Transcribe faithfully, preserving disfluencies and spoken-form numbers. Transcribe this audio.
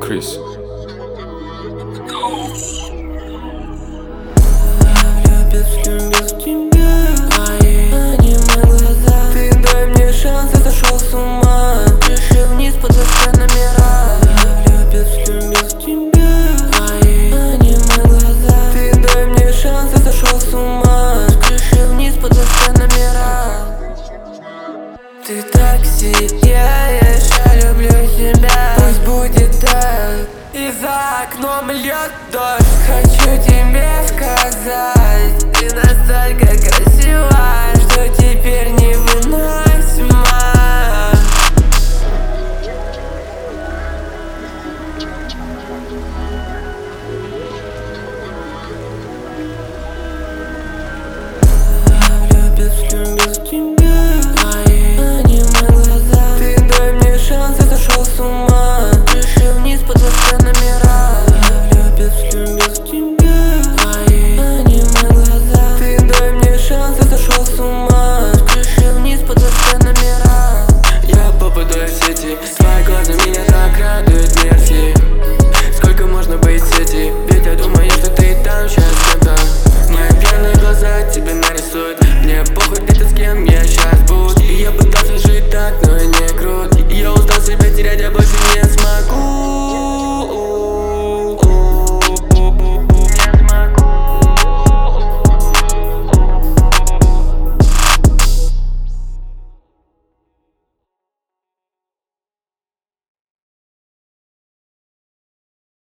Крис. Ты так сияешь, я люблю тебя. Пусть будет так. И за окном льет дождь. Хочу тебе сказать, ты настолько красива, что теперь